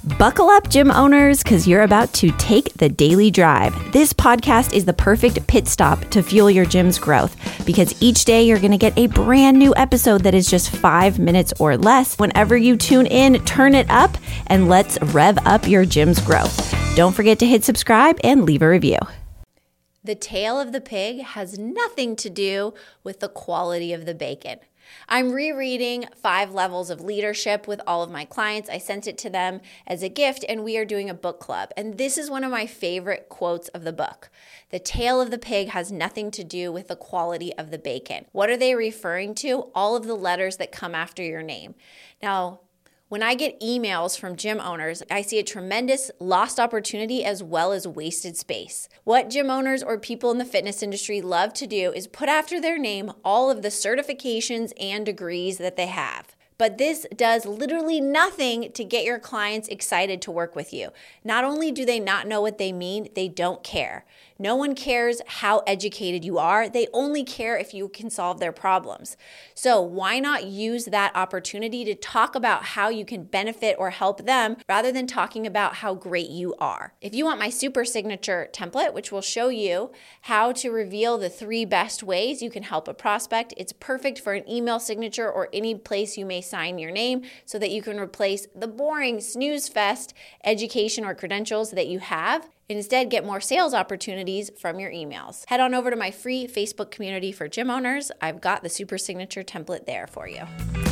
Buckle up, gym owners, because you're about to take the daily drive. This podcast is the perfect pit stop to fuel your gym's growth because each day you're going to get a brand new episode that is just 5 minutes or less. Whenever you tune in, turn it up and let's rev up your gym's growth. Don't forget to hit subscribe and leave a review. The tail of the pig has nothing to do with the quality of the bacon. I'm rereading 5 Levels of Leadership with all of my clients. I sent it to them as a gift, and we are doing a book club. And this is one of my favorite quotes of the book. The tail of the pig has nothing to do with the quality of the bacon. What are they referring to? All of the letters that come after your name. Now, when I get emails from gym owners, I see a tremendous lost opportunity as well as wasted space. What gym owners or people in the fitness industry love to do is put after their name all of the certifications and degrees that they have. But this does literally nothing to get your clients excited to work with you. Not only do they not know what they mean, they don't care. No one cares how educated you are. They only care if you can solve their problems. So why not use that opportunity to talk about how you can benefit or help them rather than talking about how great you are? If you want my super signature template, which will show you how to reveal the 3 best ways you can help a prospect, it's perfect for an email signature or any place you may sign your name so that you can replace the boring snooze fest education or credentials that you have. Instead, get more sales opportunities from your emails. Head on over to my free Facebook community for gym owners. I've got the super signature template there for you.